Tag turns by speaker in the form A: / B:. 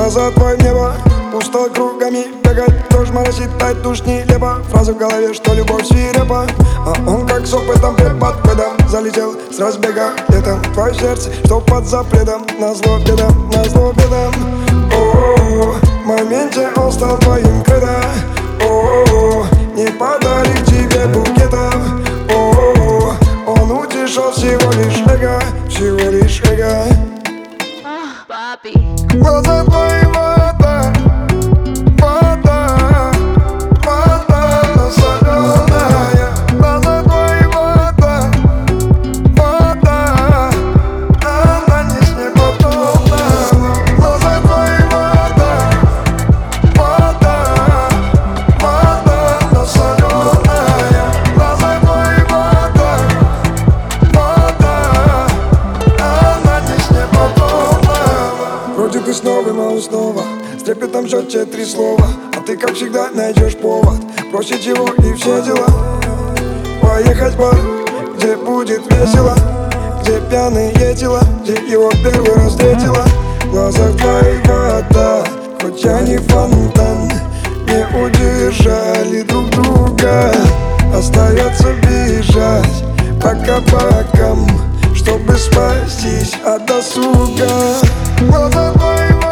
A: Глаза твои в небо, пусто кругами бегать, дождь моросит, тает уж нелепо. Фраза в голове, что любовь свирепа, а он как с опытом препод бедом залетел с разбега летом. Твое сердце, что под запретом, назло бедам, назло бедам. О-о-о, в моменте он стал твоим кредо. О-о-о, не подарит тебе букетов. О-о-о, он утешил всего лишь эго, всего лишь эго. Глаза твои вода, вода, вода, но соленая. Глаза твои вода, вода, она не с неба полная. Глаза твои вода, вода, вода, но соленая. Глаза твои вода, вода, она не с неба полная. Вроде ты снова, но снова с трепетом ждет те три слова, а ты, как всегда, найдешь повод бросить его и все дела. Поехать в бар, где будет весело, где пьяные тела, где его первый раз встретила. В глазах твоих вода, хоть я не фонтан, не удержали друг друга. Остается бежать по кабакам, чтобы спастись от досуга. Глаза твои